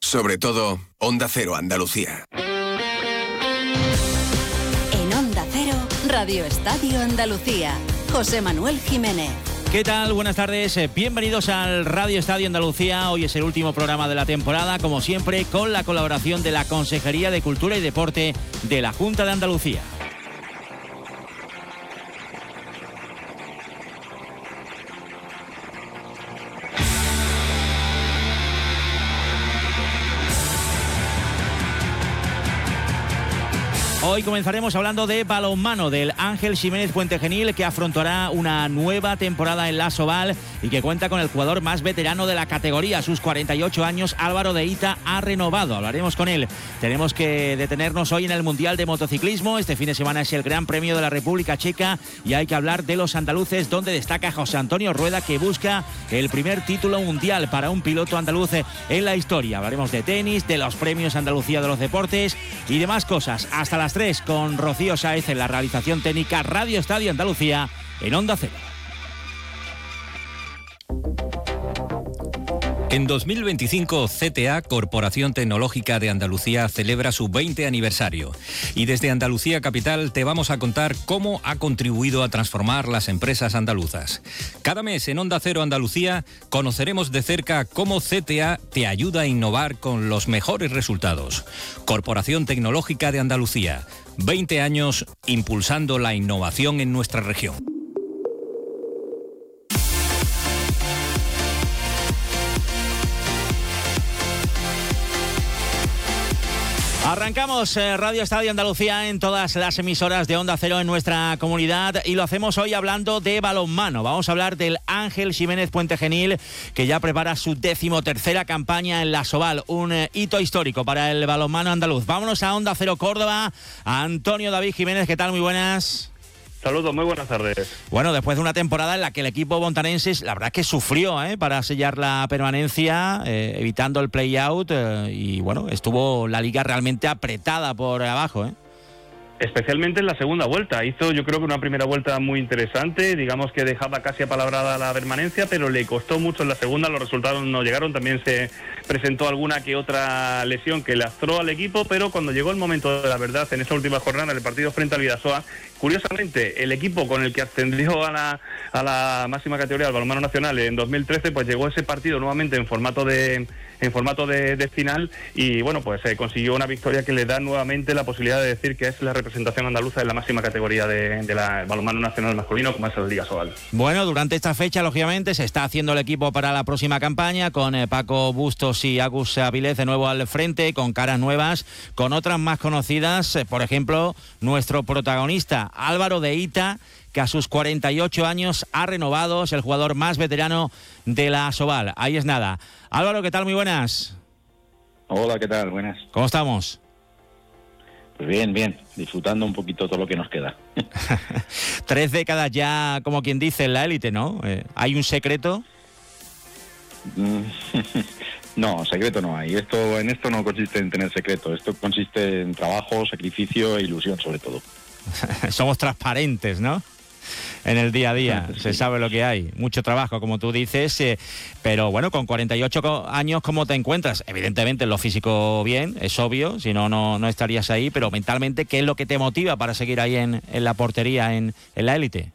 Sobre todo, Onda Cero Andalucía. En Onda Cero, Radio Estadio Andalucía. José Manuel Jiménez. ¿Qué tal? Buenas tardes. Bienvenidos al Radio Estadio Andalucía. Hoy es el último programa de la temporada, como siempre, con la colaboración de la Consejería de Cultura y Deporte de la Junta de Andalucía. Hoy comenzaremos hablando de balonmano, del Ángel Ximénez Puentegenil, que afrontará una nueva temporada en la Asobal y que cuenta con el jugador más veterano de la categoría. A sus 48 años, Álvaro de Ita ha renovado. Hablaremos con él. Tenemos que detenernos hoy en el Mundial de Motociclismo. Este fin de semana es el Gran Premio de la República Checa y hay que hablar de los andaluces, donde destaca José Antonio Rueda, que busca el primer título mundial para un piloto andaluz en la historia. Hablaremos de tenis, de los premios Andalucía de los deportes y demás cosas. Hasta las 3 con Rocío Sáez en la realización técnica. Radio Estadio Andalucía en Onda Cero. En 2025, CTA, Corporación Tecnológica de Andalucía, celebra su 20 aniversario. Y desde Andalucía Capital te vamos a contar cómo ha contribuido a transformar las empresas andaluzas. Cada mes en Onda Cero Andalucía conoceremos de cerca cómo CTA te ayuda a innovar con los mejores resultados. Corporación Tecnológica de Andalucía, 20 años impulsando la innovación en nuestra región. Arrancamos Radio Estadio Andalucía en todas las emisoras de Onda Cero en nuestra comunidad y lo hacemos hoy hablando de balonmano. Vamos a hablar del Ángel Ximénez Puentegenil, que ya prepara su 13ª campaña en la Asobal, un hito histórico para el balonmano andaluz. Vámonos a Onda Cero Córdoba. Antonio David Jiménez, ¿qué tal? Muy buenas. Saludos, muy buenas tardes. Bueno, después de una temporada en la que el equipo montanenses, la verdad es que sufrió para sellar la permanencia, evitando el play-out, y bueno, estuvo la liga realmente apretada por abajo, Especialmente en la segunda vuelta. Hizo, yo creo que una primera vuelta muy interesante, digamos que dejaba casi apalabrada la permanencia, pero le costó mucho en la segunda, los resultados no llegaron, también se presentó alguna que otra lesión que lastró al equipo, pero cuando llegó el momento de la verdad, en esa última jornada, en el partido frente al Vidasoa, curiosamente, el equipo con el que ascendió a la máxima categoría del balonmano nacional en 2013, pues llegó ese partido nuevamente en formato de final y bueno, pues consiguió una victoria que le da nuevamente la posibilidad de decir que es la representación andaluza en la máxima categoría de la balonmano nacional masculino, como es la Liga Asobal. Bueno, durante esta fecha, lógicamente, se está haciendo el equipo para la próxima campaña, con Paco Bustos y Agus Avilés de nuevo al frente, con caras nuevas, con otras más conocidas, por ejemplo, nuestro protagonista, Álvaro de Ita, que a sus 48 años ha renovado, es el jugador más veterano de la Asobal. Ahí es nada. Álvaro, ¿qué tal? Muy buenas. Hola, ¿qué tal? Buenas. ¿Cómo estamos? Pues bien, disfrutando un poquito todo lo que nos queda. 3 décadas ya, como quien dice, en la élite, ¿no? ¿Hay un secreto? No, secreto no hay. En esto no consiste en tener secreto. Esto consiste en trabajo, sacrificio e ilusión, sobre todo. Somos transparentes, ¿no? En el día a día, sí. Se sabe lo que hay, mucho trabajo, como tú dices, pero bueno, con 48 años, ¿cómo te encuentras? Evidentemente, en lo físico bien, es obvio, si no, no estarías ahí, pero mentalmente, ¿qué es lo que te motiva para seguir ahí en la portería, en la élite?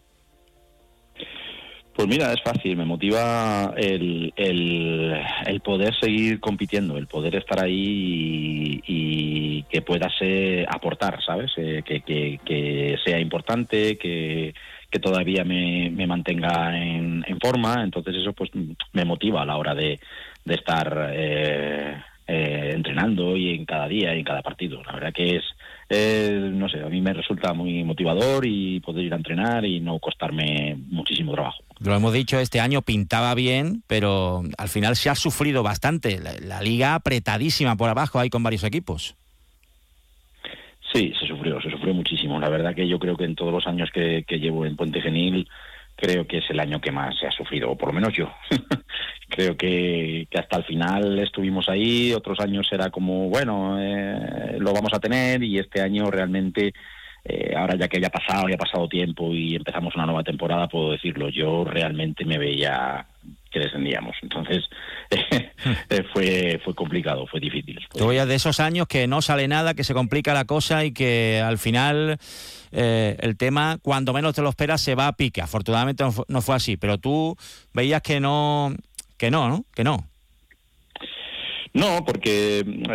Pues mira, es fácil, me motiva el poder seguir compitiendo, el poder estar ahí y que puedas aportar, ¿sabes? Que sea importante, que todavía me mantenga en forma, entonces eso pues me motiva a la hora de estar entrenando y en cada día y en cada partido. La verdad que no sé, a mí me resulta muy motivador y poder ir a entrenar y no costarme muchísimo trabajo. Lo hemos dicho, este año pintaba bien, pero al final se ha sufrido bastante. La liga apretadísima por abajo, ahí con varios equipos. Sí, se sufrió muchísimo. La verdad que yo creo que en todos los años que llevo en Puentegenil, creo que es el año que más se ha sufrido, o por lo menos yo. Creo que hasta el final estuvimos ahí, otros años era como, bueno, lo vamos a tener, y este año realmente, ahora ya que ya ha pasado tiempo y empezamos una nueva temporada, puedo decirlo, yo realmente me veía que descendíamos. Entonces fue complicado, fue difícil. Tú veías de esos años que no sale nada, que se complica la cosa y que al final el tema, cuando menos te lo esperas, se va a pique. Afortunadamente no fue así, pero tú veías que no. No, porque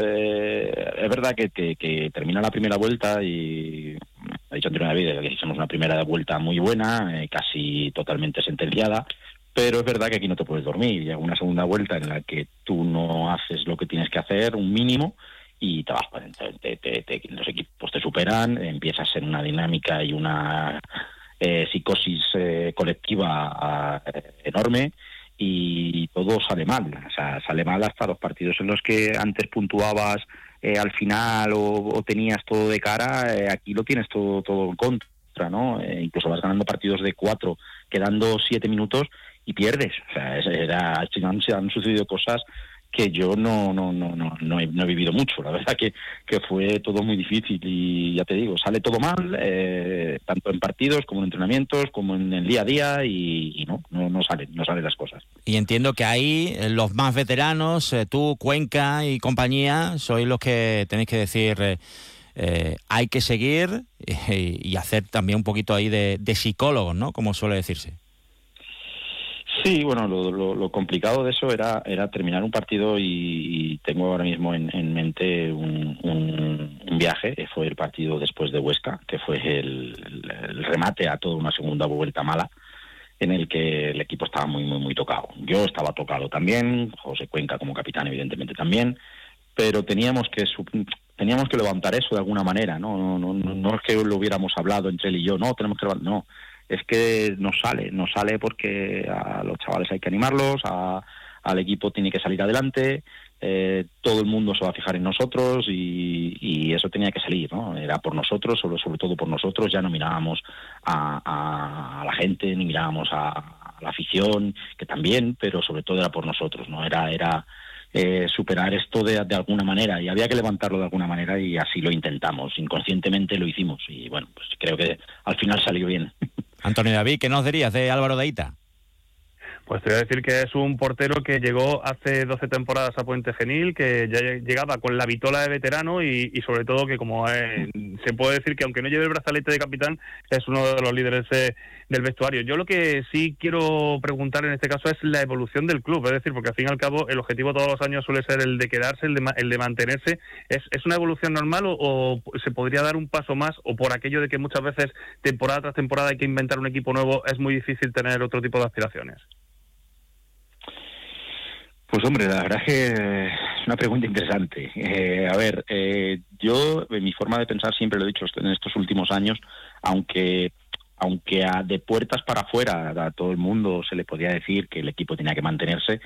es verdad que termina la primera vuelta y he dicho anteriormente que hicimos una primera vuelta muy buena, casi totalmente sentenciada, pero es verdad que aquí no te puedes dormir. Llega una segunda vuelta en la que tú no haces lo que tienes que hacer, un mínimo, y te vas para adentro. Los equipos te superan, empiezas en una dinámica y una psicosis colectiva enorme, y todo sale mal. O sea, sale mal hasta los partidos en los que antes puntuabas al final o tenías todo de cara, aquí lo tienes todo en contra, ¿no? Incluso vas ganando partidos de 4, quedando 7 minutos y pierdes. O sea, han sucedido cosas que yo no he vivido mucho. La verdad que fue todo muy difícil y ya te digo, sale todo mal, tanto en partidos como en entrenamientos, como en el día a día, y no salen las cosas. Y entiendo que ahí los más veteranos, tú, Cuenca y compañía, sois los que tenéis que decir hay que seguir y hacer también un poquito ahí de psicólogos, ¿no? Como suele decirse. Sí, bueno, lo complicado de eso era terminar un partido, y tengo ahora mismo en mente un viaje. Fue el partido después de Huesca, que fue el remate a toda una segunda vuelta mala, en el que el equipo estaba muy, muy, muy tocado. Yo estaba tocado también, José Cuenca como capitán evidentemente también, pero teníamos que levantar eso de alguna manera, ¿no? No es que lo hubiéramos hablado entre él y yo, tenemos que levantar, no. Es que no sale porque a los chavales hay que animarlos, al equipo tiene que salir adelante, todo el mundo se va a fijar en nosotros y eso tenía que salir, ¿no? Era por nosotros, sobre todo por nosotros. Ya no mirábamos a la gente, ni mirábamos a la afición, que también, pero sobre todo era por nosotros, ¿no? Era superar esto de alguna manera, y había que levantarlo de alguna manera, y así lo intentamos, inconscientemente lo hicimos, y bueno, pues creo que al final salió bien. Antonio David, ¿qué nos dirías de Álvaro de Hita? Pues te voy a decir que es un portero que llegó hace 12 temporadas a Puente Genil, que ya llegaba con la vitola de veterano y sobre todo que como se puede decir que aunque no lleve el brazalete de capitán, es uno de los líderes del vestuario. Yo lo que sí quiero preguntar en este caso es la evolución del club, es decir, porque al fin y al cabo el objetivo todos los años suele ser el de quedarse, el de mantenerse. ¿Es una evolución normal o se podría dar un paso más, o por aquello de que muchas veces temporada tras temporada hay que inventar un equipo nuevo, es muy difícil tener otro tipo de aspiraciones? Pues hombre, la verdad es que es una pregunta interesante. Yo, en mi forma de pensar, siempre lo he dicho en estos últimos años, aunque de puertas para afuera a todo el mundo se le podía decir que el equipo tenía que mantenerse,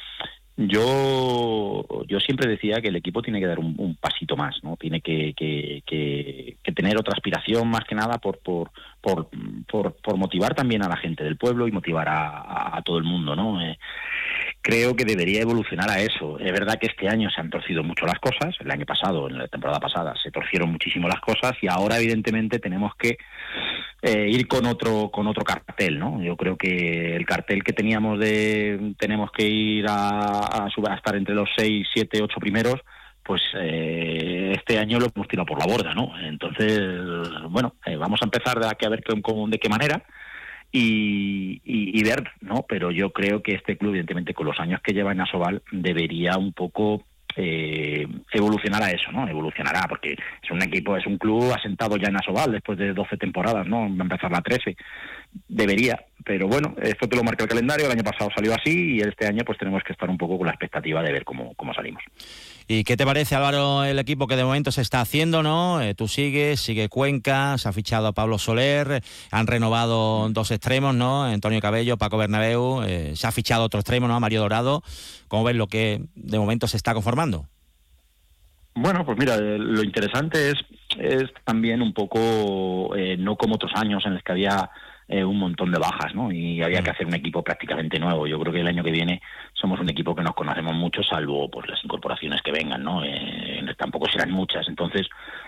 yo siempre decía que el equipo tiene que dar un pasito más, ¿no? Tiene que tener otra aspiración, más que nada por motivar también a la gente del pueblo y motivar a todo el mundo, ¿no? Creo que debería evolucionar a eso. Es verdad que este año se han torcido mucho las cosas. El año pasado, en la temporada pasada, se torcieron muchísimo las cosas, y ahora evidentemente tenemos que ir con otro cartel, ¿no? Yo creo que el cartel que teníamos de tenemos que ir a estar entre los 6, 7, 8 primeros, pues este año lo hemos tirado por la borda, ¿no? Entonces, bueno, vamos a empezar a ver de qué manera y ver, ¿no? Pero yo creo que este club, evidentemente, con los años que lleva en Asobal, debería un poco evolucionar a eso, ¿no? Evolucionará, porque es un club asentado ya en Asobal después de 12 temporadas, ¿no? Va a empezar la 13. Debería, pero bueno, esto te lo marca el calendario. El año pasado salió así, y este año pues tenemos que estar un poco con la expectativa de ver cómo salimos. ¿Y qué te parece, Álvaro, el equipo que de momento se está haciendo, no? Tú sigue Cuenca, se ha fichado a Pablo Soler, han renovado 2 extremos, ¿no? Antonio Cabello, Paco Bernabéu, se ha fichado otro extremo, ¿no? A Mario Dorado. ¿Cómo ves lo que de momento se está conformando? Bueno, pues mira, lo interesante es también un poco, no como otros años en los que había un montón de bajas, ¿no? Y había que hacer un equipo prácticamente nuevo. Yo creo que el año que viene somos un equipo que nos conocemos mucho, salvo pues las incorporaciones que vengan, ¿no? Tampoco serán muchas. Entonces,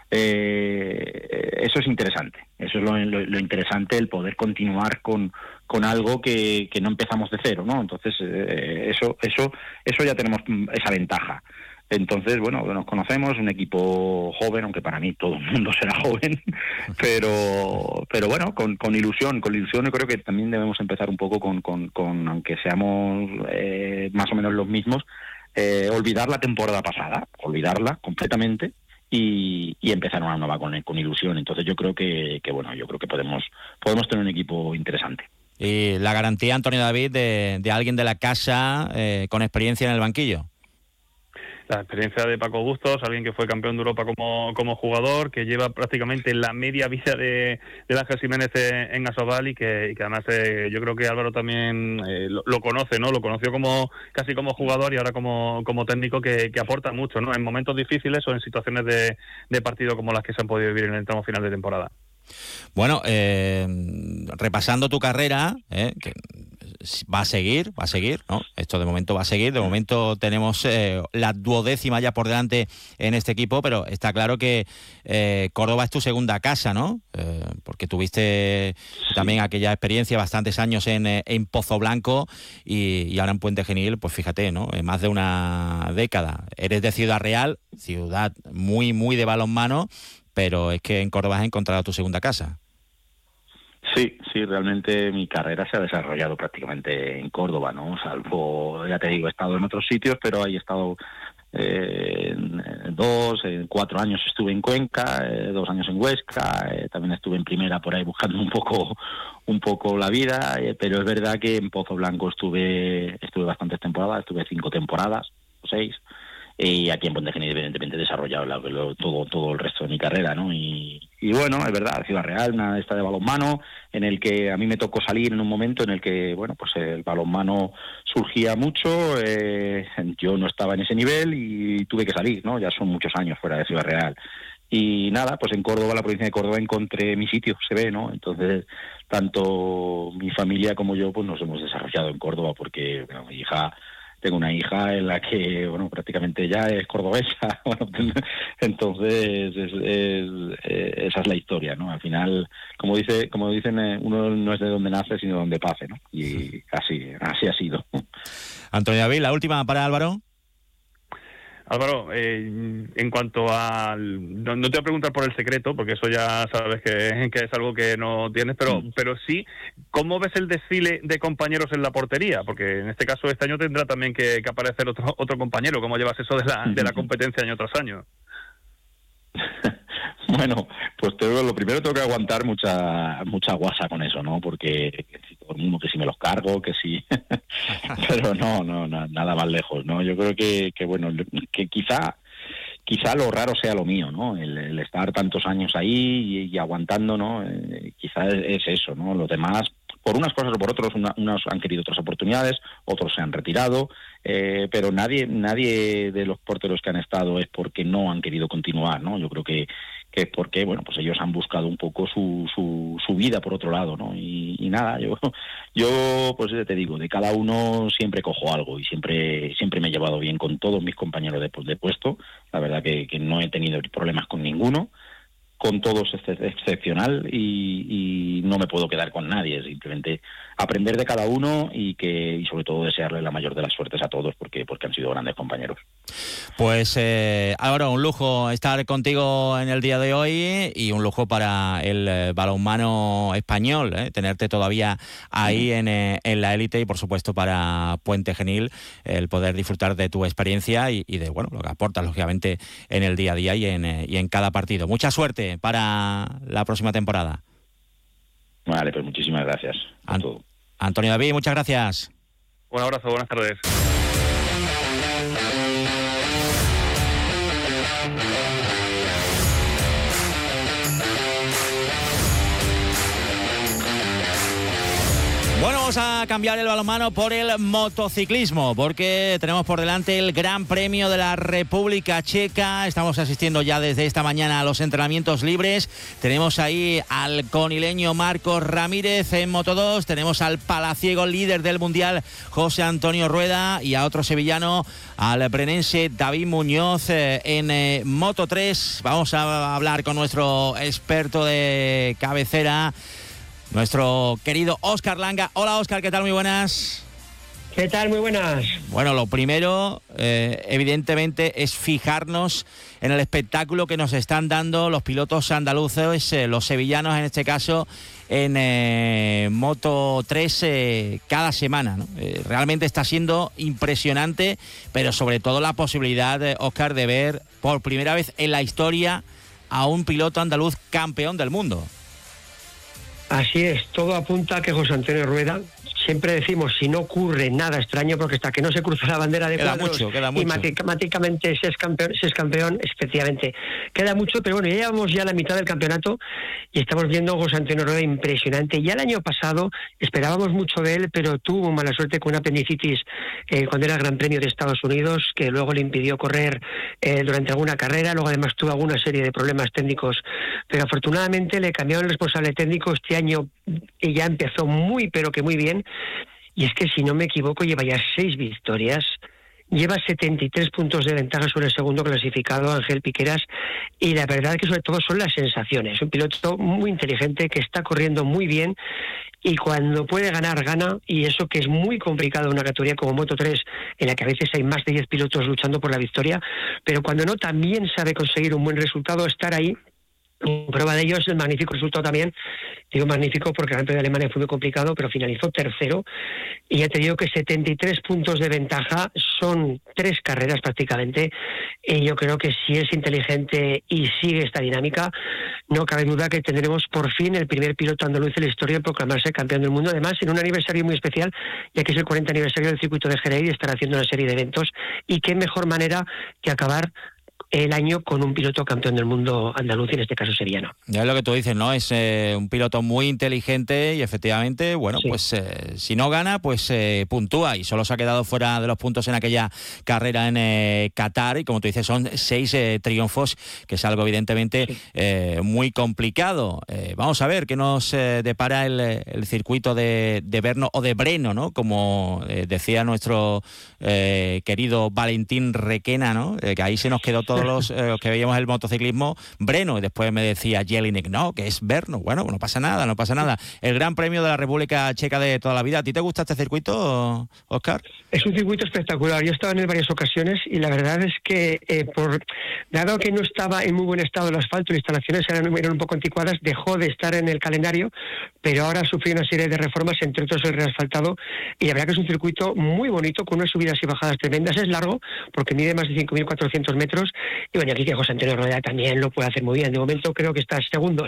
eso es interesante. Eso es lo interesante, el poder continuar con algo que no empezamos de cero, ¿no? Entonces, eso ya tenemos esa ventaja. Entonces, bueno, nos conocemos, un equipo joven, aunque para mí todo el mundo será joven, pero bueno, con ilusión yo creo que también debemos empezar un poco con aunque seamos más o menos los mismos, olvidar la temporada pasada, olvidarla completamente y empezar una nueva con ilusión. Entonces yo creo que podemos tener un equipo interesante. Y la garantía, Antonio David, de alguien de la casa con experiencia en el banquillo. La experiencia de Paco Bustos, alguien que fue campeón de Europa como jugador, que lleva prácticamente la media vida del Ángel Jiménez en Asobal y que además yo creo que Álvaro también lo conoce, ¿no? Lo conoció casi como jugador y ahora como técnico que aporta mucho, ¿no? En momentos difíciles o en situaciones de partido como las que se han podido vivir en el tramo final de temporada. Bueno, repasando tu carrera, que va a seguir, ¿no? Esto de momento va a seguir. De momento tenemos la 12ª ya por delante en este equipo, pero está claro que Córdoba es tu segunda casa, ¿no? Porque tuviste también aquella experiencia, bastantes años en Pozo Blanco y ahora en Puente Genil, pues fíjate, ¿no? En más de una década. Eres de Ciudad Real, ciudad muy, muy de balonmano, pero es que en Córdoba has encontrado tu segunda casa. Sí, realmente mi carrera se ha desarrollado prácticamente en Córdoba, ¿no? Salvo, ya te digo, he estado en otros sitios, pero ahí he estado 4 años estuve en Cuenca, 2 años en Huesca, también estuve en primera por ahí buscando un poco la vida, pero es verdad que en Pozo Blanco estuve bastantes temporadas, estuve 5 temporadas o 6. Y aquí en Puente Genil evidentemente he desarrollado todo el resto de mi carrera, ¿no? Y bueno, es verdad, Ciudad Real, una esta de balonmano, en el que a mí me tocó salir en un momento en el que, bueno, pues el balonmano surgía mucho, yo no estaba en ese nivel y tuve que salir, ¿no? Ya son muchos años fuera de Ciudad Real. Y nada, pues en Córdoba, la provincia de Córdoba, encontré mi sitio, se ve, ¿no? Entonces, tanto mi familia como yo, pues nos hemos desarrollado en Córdoba, porque bueno, tengo una hija en la que, bueno, prácticamente ya es cordobesa, bueno, entonces esa es la historia, ¿no? Al final, como dicen, uno no es de donde nace, sino de donde pase, ¿no? Y así ha sido. Antonio David, la última para Álvaro. Álvaro, en cuanto al... No te voy a preguntar por el secreto, porque eso ya sabes que es algo que no tienes, pero sí, ¿cómo ves el desfile de compañeros en la portería? Porque en este caso este año tendrá también que aparecer otro compañero. ¿Cómo llevas eso de la competencia año tras año? Bueno, pues lo primero tengo que aguantar mucha guasa con eso, ¿no? Porque todo el mundo que si me los cargo, que sí, pero no, nada más lejos, ¿no? Yo creo que bueno, que quizá lo raro sea lo mío, ¿no? El estar tantos años ahí y aguantando, ¿no? Quizá es eso, ¿no? Los demás, por unas cosas o por otros, unos han querido otras oportunidades, otros se han retirado, pero nadie de los porteros que han estado es porque no han querido continuar, ¿no? Yo creo que es porque, bueno, pues ellos han buscado un poco su vida por otro lado, ¿no? Y nada, yo pues te digo, de cada uno siempre cojo algo y siempre me he llevado bien con todos mis compañeros de puesto. La verdad que no he tenido problemas con ninguno. Con todos es excepcional y no me puedo quedar con nadie, simplemente aprender de cada uno y sobre todo desearle la mayor de las suertes a todos porque han sido grandes compañeros. Pues Álvaro, un lujo estar contigo en el día de hoy y un lujo para el balonmano español, tenerte todavía ahí en la élite y por supuesto para Puente Genil el poder disfrutar de tu experiencia y de bueno lo que aportas lógicamente en el día a día y en cada partido. Mucha suerte para la próxima temporada. Vale, pues muchísimas gracias a todo. Antonio David, muchas gracias. Un abrazo, buenas tardes. Bueno, vamos a cambiar el balonmano por el motociclismo, porque tenemos por delante el Gran Premio de la República Checa. Estamos asistiendo ya desde esta mañana a los entrenamientos libres. Tenemos ahí al conileño Marcos Ramírez en Moto2, tenemos al palaciego líder del Mundial José Antonio Rueda y a otro sevillano, al brenense David Muñoz en Moto3. Vamos a hablar con nuestro experto de cabecera, nuestro querido Óscar Langa. Hola Óscar, ¿qué tal? Muy buenas. ¿Qué tal? Muy buenas. Bueno, lo primero, evidentemente, es fijarnos en el espectáculo que nos están dando los pilotos andaluces, los sevillanos en este caso, en Moto3 cada semana, ¿no? Realmente está siendo impresionante, pero sobre todo la posibilidad, Óscar, de ver por primera vez en la historia a un piloto andaluz campeón del mundo. Así es, todo apunta a que José Antonio Rueda, siempre decimos, si no ocurre nada extraño, porque hasta que no se cruza la bandera de cuadros queda mucho. Y matemáticamente se es campeón, efectivamente, queda mucho, pero bueno, ya llevamos ya la mitad del campeonato y estamos viendo a José Antonio Rueda impresionante. Ya el año pasado esperábamos mucho de él, pero tuvo mala suerte con una apendicitis cuando era el Gran Premio de Estados Unidos, que luego le impidió correr durante alguna carrera. Luego además tuvo alguna serie de problemas técnicos, pero afortunadamente le cambiaron el responsable técnico este año y ya empezó muy, pero que muy bien. Y es que, si no me equivoco, lleva ya 6 victorias, lleva 73 puntos de ventaja sobre el segundo clasificado, Ángel Piqueras, y la verdad que sobre todo son las sensaciones. Un piloto muy inteligente que está corriendo muy bien y cuando puede ganar, gana, y eso que es muy complicado en una categoría como Moto3, en la que a veces hay más de 10 pilotos luchando por la victoria, pero cuando no, también sabe conseguir un buen resultado, estar ahí. Prueba de ello es el magnífico resultado también. Digo magnífico porque el Gran Premio de Alemania fue muy complicado, pero finalizó tercero. Y ya te digo que 73 puntos de ventaja son 3 carreras prácticamente. Y yo creo que si es inteligente y sigue esta dinámica, no cabe duda que tendremos por fin el primer piloto andaluz en la historia en proclamarse campeón del mundo. Además, en un aniversario muy especial, ya que es el 40 aniversario del circuito de Jerez y estará haciendo una serie de eventos. Y qué mejor manera que acabar el año con un piloto campeón del mundo andaluz, en este caso sevillano. Ya es lo que tú dices, ¿no? Es un piloto muy inteligente y efectivamente, bueno, sí. Pues si no gana, pues puntúa, y solo se ha quedado fuera de los puntos en aquella carrera en Qatar, y como tú dices, son 6 triunfos, que es algo evidentemente muy complicado. Vamos a ver qué nos depara el circuito de Brno o de Breno, ¿no? Como decía nuestro querido Valentín Requena, ¿no? Que ahí se nos quedó todo los que veíamos el motociclismo Breno, y después me decía Jelinek, no, que es Brno. Bueno, no pasa nada. El Gran Premio de la República Checa de toda la vida. ¿A ti te gusta este circuito, Óscar? Es un circuito espectacular. Yo he estado en él varias ocasiones y la verdad es que dado que no estaba en muy buen estado el asfalto, las instalaciones eran un poco anticuadas, dejó de estar en el calendario, pero ahora sufrió una serie de reformas, entre otros el reasfaltado, y la verdad que es un circuito muy bonito, con unas subidas y bajadas tremendas. Es largo porque mide más de 5.400 metros. Y bueno, aquí que José Antonio Rueda también lo puede hacer muy bien. De momento creo que está segundo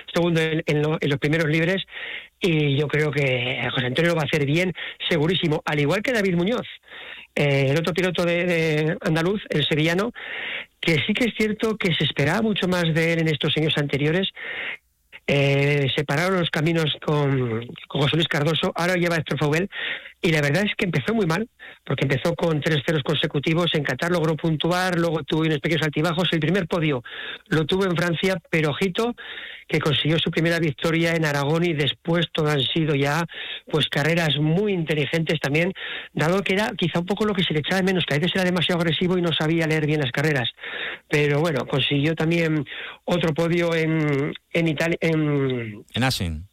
en los primeros libres, y yo creo que José Antonio lo va a hacer bien, segurísimo, al igual que David Muñoz, el otro piloto de andaluz, el sevillano, que sí que es cierto que se esperaba mucho más de él en estos años anteriores. Separaron los caminos con José Luis Cardoso, ahora lleva Héctor Faubel, y la verdad es que empezó muy mal, porque empezó con 3 ceros consecutivos. En Qatar logró puntuar, luego tuvo unos pequeños altibajos. El primer podio lo tuvo en Francia, pero ojito que consiguió su primera victoria en Aragón, y después todo han sido ya pues carreras muy inteligentes también, dado que era quizá un poco lo que se le echaba de menos, que a veces era demasiado agresivo y no sabía leer bien las carreras. Pero bueno, consiguió también otro podio en Italia, en Assen.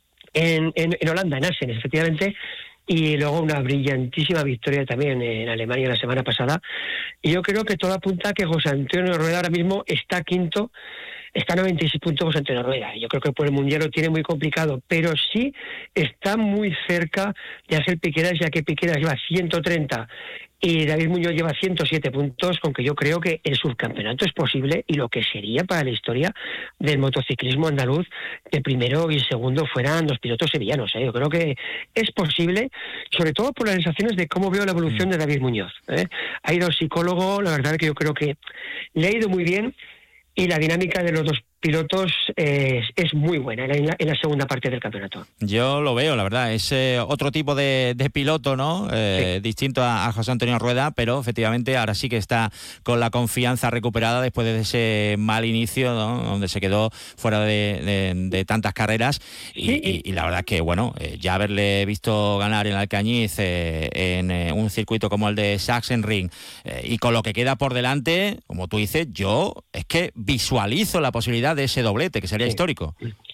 En Holanda, en Assen, efectivamente. Y luego una brillantísima victoria también en Alemania la semana pasada. Y yo creo que todo apunta a que José Antonio Rueda ahora mismo está quinto, está a 96 puntos José Antonio Rueda. Yo creo que por el Mundial lo tiene muy complicado, pero sí está muy cerca de Ángel Piqueras, ya que Piqueras lleva 130 y David Muñoz lleva 107 puntos, con que yo creo que el subcampeonato es posible, y lo que sería para la historia del motociclismo andaluz que primero y segundo fueran los pilotos sevillanos. Yo creo que es posible, sobre todo por las sensaciones de cómo veo la evolución de David Muñoz. Ha ido al psicólogo, la verdad que yo creo que le ha ido muy bien, y la dinámica de los dos pilotos es muy buena en la segunda parte del campeonato. Yo lo veo, la verdad, es otro tipo de piloto, ¿no? Sí. Distinto a José Antonio Rueda, pero efectivamente ahora sí que está con la confianza recuperada después de ese mal inicio, ¿no? Donde se quedó fuera de tantas carreras y la verdad que, bueno, ya haberle visto ganar en Alcañiz en un circuito como el de Sachsenring y con lo que queda por delante, como tú dices, yo es que visualizo la posibilidad de ese doblete, que sería histórico.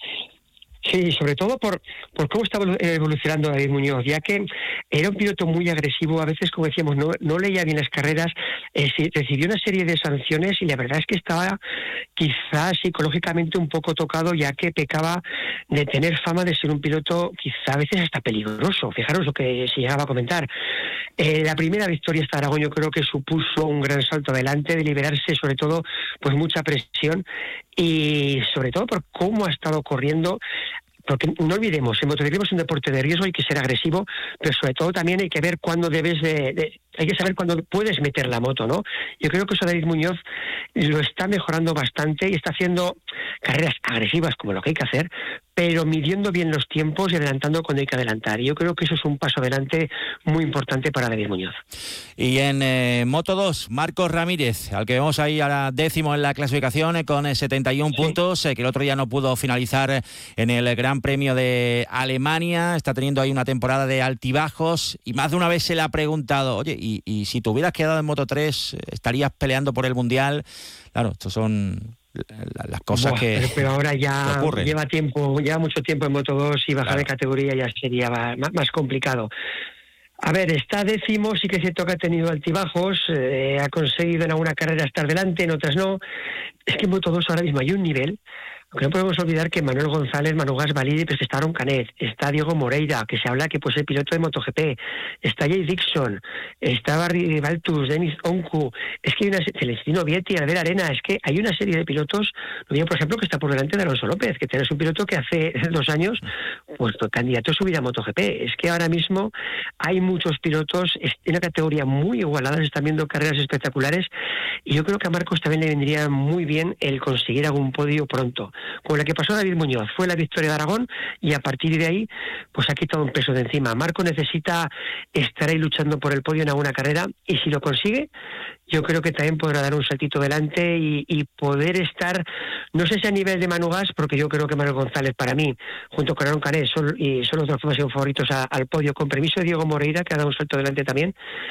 Sí, sobre todo por cómo está evolucionando David Muñoz, ya que era un piloto muy agresivo, a veces, como decíamos, no leía bien las carreras, recibió una serie de sanciones y la verdad es que estaba quizás psicológicamente un poco tocado, ya que pecaba de tener fama de ser un piloto quizá a veces hasta peligroso. Fijaros lo que se llegaba a comentar. La primera victoria hasta Aragón yo creo que supuso un gran salto adelante, de liberarse sobre todo pues mucha presión y sobre todo por cómo ha estado corriendo. Porque no olvidemos, el motociclismo es un deporte de riesgo, hay que ser agresivo, pero sobre todo también hay que ver cuándo hay que saber cuándo puedes meter la moto, ¿no? Yo creo que eso David Muñoz lo está mejorando bastante y está haciendo carreras agresivas como lo que hay que hacer, pero midiendo bien los tiempos y adelantando cuando hay que adelantar. Y yo creo que eso es un paso adelante muy importante para David Muñoz. Y en Moto 2, Marcos Ramírez, al que vemos ahí a décimo en la clasificación con 71 puntos, que el otro día no pudo finalizar en el Gran Premio de Alemania, está teniendo ahí una temporada de altibajos y más de una vez se le ha preguntado, oye, y si te hubieras quedado en Moto 3, ¿estarías peleando por el Mundial? Claro, estos son las cosas pero ahora ya lleva mucho tiempo en Moto 2 y bajar de categoría ya sería más complicado. A ver, está décimo, sí que es cierto que ha tenido altibajos, ha conseguido en alguna carrera estar delante, en otras no. Es que en Moto 2 ahora mismo hay un nivel. Aunque no podemos olvidar que Manuel González, Manu Gasvalidi, pues está Aaron Canet, está Diego Moreira, que se habla que puede ser piloto de MotoGP, está Jay Dixon, está Barry Baltus, Denis Onku, es que hay Celestino Vietti, Albert Arena, es que hay una serie de pilotos, no digo por ejemplo que está por delante de Alonso López, que tenés un piloto que hace 2 años, pues candidato a subir a MotoGP, es que ahora mismo hay muchos pilotos, es una categoría muy igualada, se están viendo carreras espectaculares, y yo creo que a Marcos también le vendría muy bien el conseguir algún podio pronto. Como la que pasó a David Muñoz, fue la victoria de Aragón y a partir de ahí pues ha quitado un peso de encima. Marco necesita estar ahí luchando por el podio en alguna carrera y si lo consigue, yo creo que también podrá dar un saltito delante y poder estar, no sé si a nivel de Manu Gas, porque yo creo que Manuel González para mí, junto con Aaron Canet, son los dos máximos favoritos al podio, con permiso de Diego Moreira, que ha dado un salto delante también,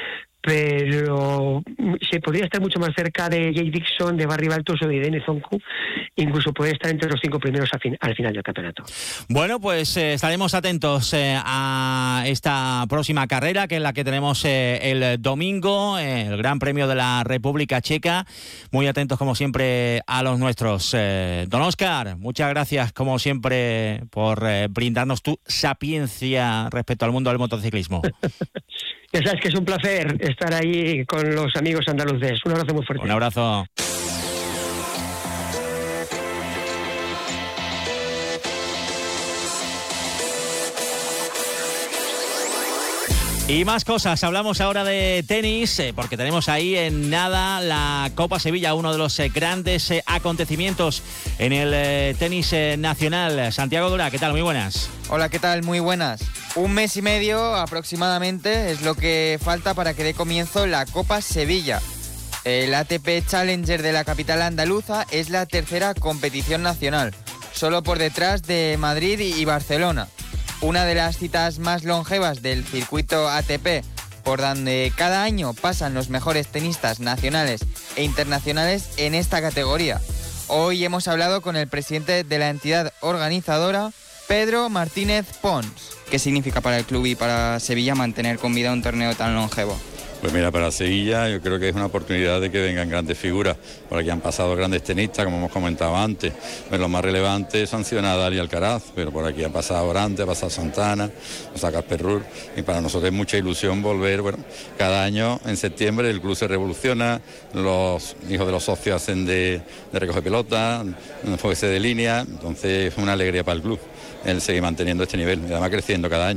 pero se podría estar mucho más cerca de Jay Dixon, de Barry Baltus o de Denis Onku, incluso puede estar entre los 5 primeros al final del campeonato. Bueno, pues estaremos atentos a esta próxima carrera, que es la que tenemos el domingo, el Gran Premio de la República Checa. Muy atentos, como siempre, a los nuestros. Don Óscar, muchas gracias, como siempre, por brindarnos tu sapiencia respecto al mundo del motociclismo. Ya sabes que es un placer estar ahí con los amigos andaluces. Un abrazo muy fuerte. Un abrazo. Y más cosas, hablamos ahora de tenis, porque tenemos ahí en nada la Copa Sevilla, uno de los grandes acontecimientos en el tenis nacional. Santiago Dura, ¿qué tal? Muy buenas. Hola, ¿qué tal? Muy buenas. 1 mes y medio aproximadamente es lo que falta para que dé comienzo la Copa Sevilla. El ATP Challenger de la capital andaluza es la tercera competición nacional, solo por detrás de Madrid y Barcelona. Una de las citas más longevas del circuito ATP, por donde cada año pasan los mejores tenistas nacionales e internacionales en esta categoría. Hoy hemos hablado con el presidente de la entidad organizadora, Pedro Martínez Pons. ¿Qué significa para el club y para Sevilla mantener con vida un torneo tan longevo? Pues mira, para Sevilla yo creo que es una oportunidad de que vengan grandes figuras. Por aquí han pasado grandes tenistas, como hemos comentado antes. Pues lo más relevante sanciona a Dani Alcaraz, pero por aquí ha pasado Brante, ha pasado Santana, ha pasado Casper Ruud. Y para nosotros es mucha ilusión volver. Bueno, cada año en septiembre el club se revoluciona, los hijos de los socios hacen de recoger pelota, fuese de línea. Entonces es una alegría para el club el seguir manteniendo este nivel y además creciendo cada año.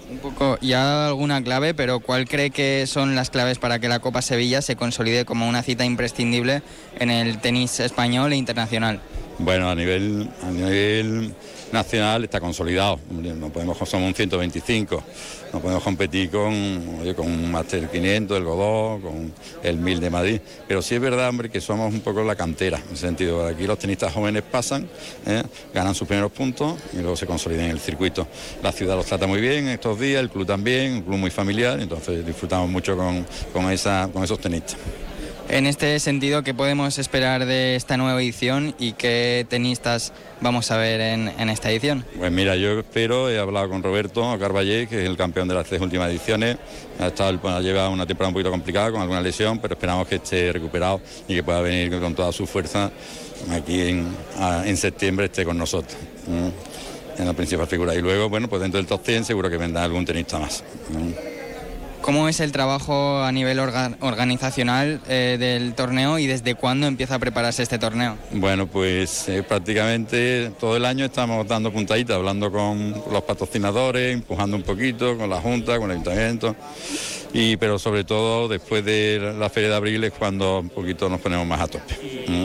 Un poco, ya ha dado alguna clave, pero ¿cuál cree que son las claves para que la Copa Sevilla se consolide como una cita imprescindible en el tenis español e internacional? Bueno, a nivel nacional está consolidado. No podemos, somos un 125, no podemos competir con un Máster 500 del Godó, con el 1000 de Madrid. Pero sí es verdad, hombre, que somos un poco la cantera, en el sentido de aquí los tenistas jóvenes pasan, ganan sus primeros puntos y luego se consolidan en el circuito. La ciudad los trata muy bien estos días, el club también, un club muy familiar, entonces disfrutamos mucho con esos tenistas. En este sentido, ¿qué podemos esperar de esta nueva edición y qué tenistas vamos a ver en esta edición? Pues mira, yo espero, he hablado con Roberto Carballé, que es el campeón de las 3 últimas ediciones, ha llevado una temporada un poquito complicada con alguna lesión, pero esperamos que esté recuperado y que pueda venir con toda su fuerza aquí en septiembre, esté con nosotros, en la principal figura. Y luego, bueno, pues dentro del top 100 seguro que vendrá algún tenista más. ¿Cómo es el trabajo a nivel organizacional del torneo y desde cuándo empieza a prepararse este torneo? Bueno, pues prácticamente todo el año estamos dando puntaditas, hablando con los patrocinadores, empujando un poquito con la Junta, con el Ayuntamiento, pero sobre todo después de la Feria de Abril es cuando un poquito nos ponemos más a tope.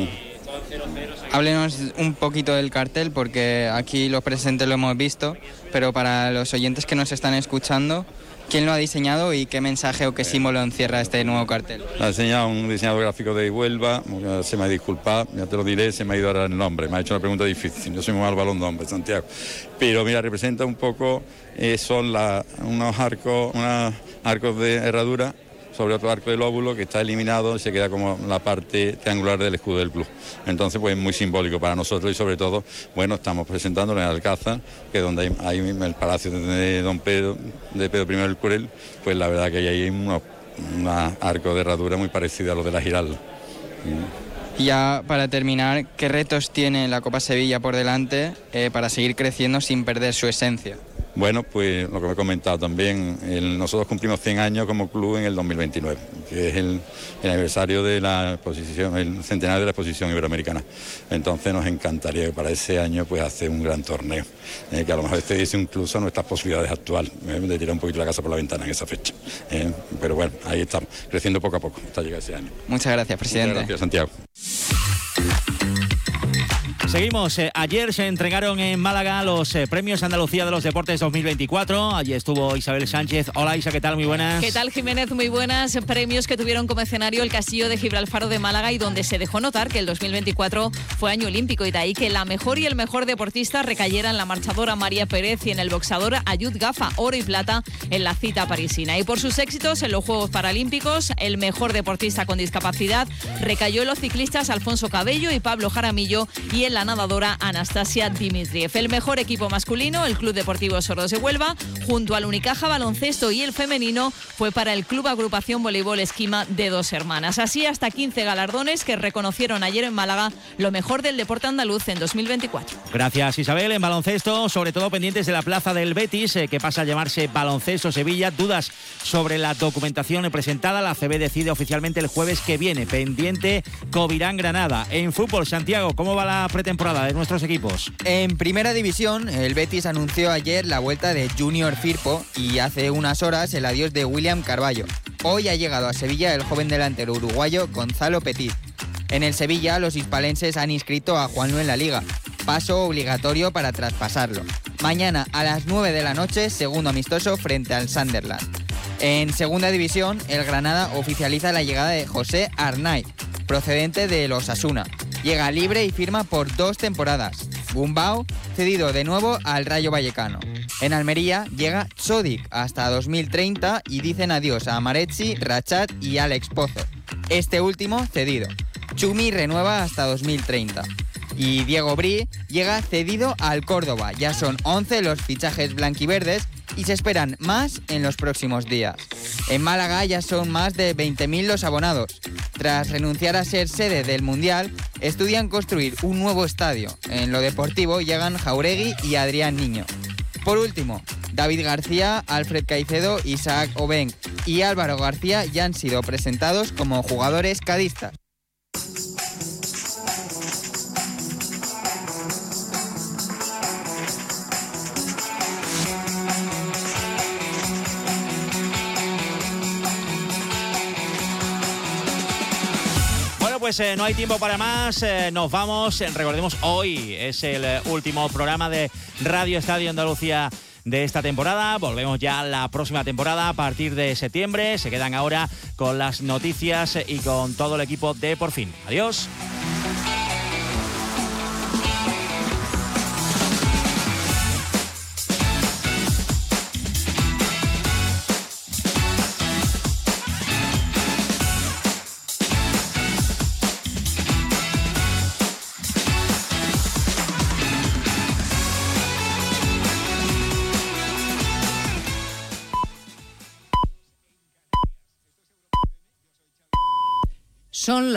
Háblenos un poquito del cartel, porque aquí los presentes lo hemos visto, pero para los oyentes que nos están escuchando, ¿quién lo ha diseñado y qué mensaje o qué símbolo encierra este nuevo cartel? Lo ha diseñado un diseñador gráfico de Huelva, se me ha disculpado, ya te lo diré, se me ha ido ahora el nombre, me ha hecho una pregunta difícil, yo soy muy mal balón de hombre, Santiago. Pero mira, representa un poco, son unos arcos de herradura sobre otro arco de lóbulo que está eliminado y se queda como la parte triangular del escudo del club. Entonces, pues muy simbólico para nosotros y sobre todo, bueno, estamos presentándolo en Alcázar, que es donde hay el palacio de don Pedro, de Pedro I el Cruel, pues la verdad que hay unos arcos de herradura muy parecidos a los de la Giralda. Y ya para terminar, ¿qué retos tiene la Copa Sevilla por delante para seguir creciendo sin perder su esencia? Bueno, pues lo que me he comentado también, nosotros cumplimos 100 años como club en el 2029, que es el aniversario de la exposición, el centenario de la exposición iberoamericana. Entonces nos encantaría que para ese año pues hacer un gran torneo, que a lo mejor excediese incluso a nuestras posibilidades actuales, de tirar un poquito la casa por la ventana en esa fecha. Pero bueno, ahí estamos, creciendo poco a poco hasta llegar ese año. Muchas gracias, presidente. Muchas gracias, Santiago. Seguimos. Ayer se entregaron en Málaga los premios Andalucía de los Deportes 2024. Allí estuvo Isabel Sánchez. Hola Isa, ¿qué tal? Muy buenas. ¿Qué tal, Jiménez? Muy buenas. Premios que tuvieron como escenario el Castillo de Gibralfaro de Málaga y donde se dejó notar que el 2024 fue año olímpico y de ahí que la mejor y el mejor deportista recayera en la marchadora María Pérez y en el boxador Ayud Gafa, oro y plata en la cita parisina. Y por sus éxitos en los Juegos Paralímpicos, el mejor deportista con discapacidad recayó en los ciclistas Alfonso Cabello y Pablo Jaramillo y en la nadadora Anastasia Dimitriev. El mejor equipo masculino, el Club Deportivo Sordos de Huelva, junto al Unicaja Baloncesto, y el femenino fue para el Club Agrupación Voleibol Esquima de Dos Hermanas. Así hasta 15 galardones que reconocieron ayer en Málaga lo mejor del deporte andaluz en 2024. Gracias, Isabel. En baloncesto, sobre todo pendientes de la plaza del Betis, que pasa a llamarse Baloncesto Sevilla. Dudas sobre la documentación presentada. La CB decide oficialmente el jueves que viene. Pendiente Covirán Granada. En fútbol, Santiago, ¿cómo va la pretemporada de nuestros equipos? En primera división, el Betis anunció ayer la vuelta de Junior Firpo y hace unas horas el adiós de William Carballo. Hoy ha llegado a Sevilla el joven delantero uruguayo Gonzalo Petit. En el Sevilla, los hispalenses han inscrito a Juanlu en la Liga, paso obligatorio para traspasarlo. Mañana a las 9 de la noche, segundo amistoso frente al Sunderland. En segunda división, el Granada oficializa la llegada de José Arnaiz, procedente de los Osasuna. Llega libre y firma por 2 temporadas. Gumbau, cedido de nuevo al Rayo Vallecano. En Almería llega Chodik hasta 2030 y dicen adiós a Maretsi, Rachat y Alex Pozo. Este último cedido. Chumi renueva hasta 2030. Y Diego Bri llega cedido al Córdoba. Ya son 11 los fichajes blanquiverdes y se esperan más en los próximos días. En Málaga ya son más de 20.000 los abonados. Tras renunciar a ser sede del Mundial, estudian construir un nuevo estadio. En lo deportivo llegan Jauregui y Adrián Niño. Por último, David García, Alfred Caicedo, Isaac Obeng y Álvaro García ya han sido presentados como jugadores cadistas. pues no hay tiempo para más. Nos vamos. Recordemos, hoy es el último programa de Radio Estadio Andalucía de esta temporada. Volvemos ya la próxima temporada a partir de septiembre. Se quedan ahora con las noticias y con todo el equipo de Por Fin. Adiós. Son